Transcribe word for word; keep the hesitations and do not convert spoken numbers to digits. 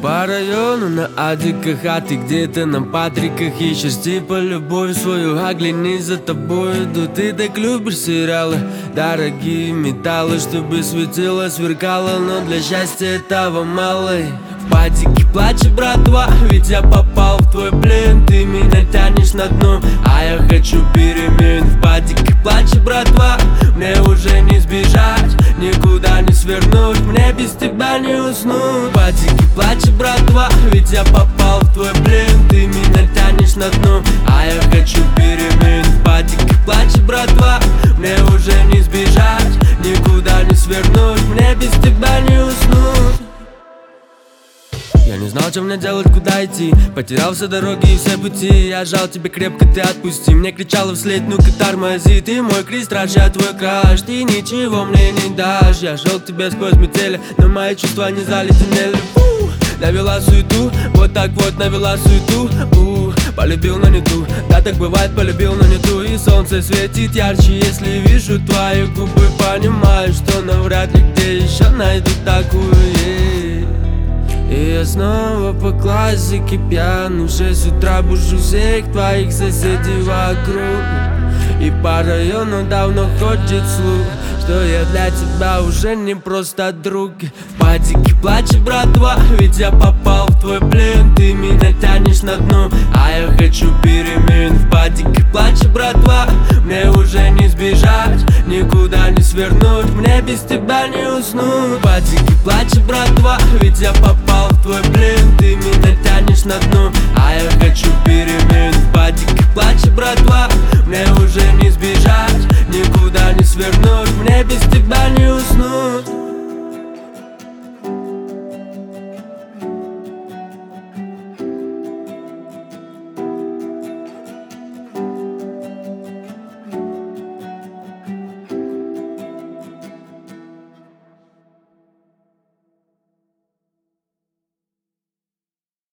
По району на адиках, а ты где-то на патриках ищешь типа любовь свою, а гляни, за тобой идут. Ты так любишь сериалы, дорогие металлы, чтобы светило, сверкало, но для счастья этого мало. В падике плачет братва, ведь я попал в твой плен. Ты меня тянешь на дно, а я хочу перемен. В падике плачет братва, мне уже не сбежать, никуда не свернуть, мне без тебя не уснуть. В падике плачет братва, ведь я попал в твой плен. Ты меня тянешь на дно, а я хочу перемен. В падике плачет братва, мне уже не сбежать, никуда не свернуть, мне без тебя не уснуть. Я не знал, что мне делать, куда идти, потерял все дороги и все пути. Я жал тебе крепко, ты отпусти. Мне кричала вслед, ну-ка тормози. Ты мой крестраж, я твой краш, ты ничего мне не дашь. Я шел к тебе сквозь метели, но мои чувства не заледенели. Фу, навела суету, вот так вот навела суету. У, полюбил, но не ту, да так бывает, полюбил, но не ту. И солнце светит ярче, если вижу твои губы. Понимаю, что навряд ли где еще найду такую. И я снова по классике пьян, в шесть утра бужу всех твоих соседей вокруг. И по району давно ходит слух, что я для тебя уже не просто друг. В падике плачет братва, ведь я попал в твой плен. Ты меня тянешь на дно, а я хочу перемен. В падике плачет братва, мне уже не сбежать, никуда не свернуть, мне без тебя не уснуть. В падике плачет братва, ведь я попал в твой плен. Ты меня тянешь на дно, а я хочу перемен. В падике плачет братва, мне уже не сбежать,